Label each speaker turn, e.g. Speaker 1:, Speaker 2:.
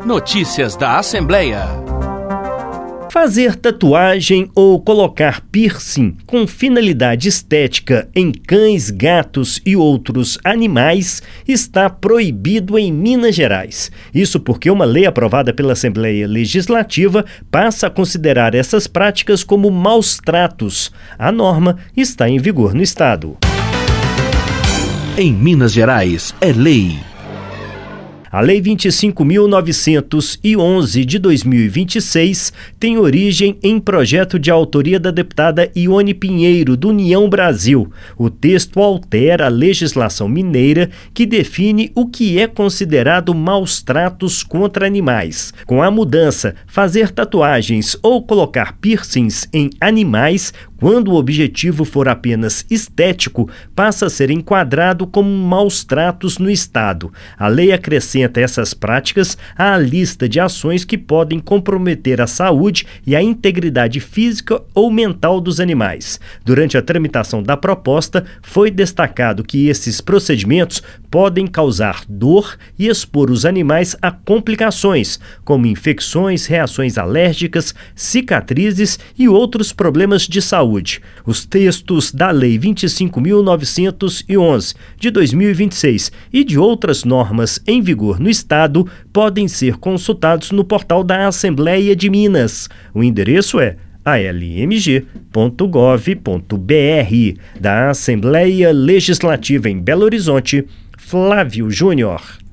Speaker 1: Notícias da Assembleia.
Speaker 2: Fazer tatuagem ou colocar piercing com finalidade estética em cães, gatos e outros animais está proibido em Minas Gerais. Isso porque uma lei aprovada pela Assembleia Legislativa passa a considerar essas práticas como maus tratos. A norma está em vigor no estado.
Speaker 1: Em Minas Gerais, é lei.
Speaker 2: A Lei 25.911 de 2026 tem origem em projeto de autoria da deputada Ione Pinheiro, do União Brasil. O texto altera a legislação mineira que define o que é considerado maus tratos contra animais. Com a mudança, fazer tatuagens ou colocar piercings em animais, quando o objetivo for apenas estético, passa a ser enquadrado como maus tratos no Estado. A lei acrescenta essas práticas à lista de ações que podem comprometer a saúde e a integridade física ou mental dos animais. Durante a tramitação da proposta, foi destacado que esses procedimentos podem causar dor e expor os animais a complicações, como infecções, reações alérgicas, cicatrizes e outros problemas de saúde. Os textos da Lei 25.911 de 2026 e de outras normas em vigor no Estado podem ser consultados no portal da Assembleia de Minas. O endereço é almg.gov.br. Da Assembleia Legislativa em Belo Horizonte, Flávio Júnior.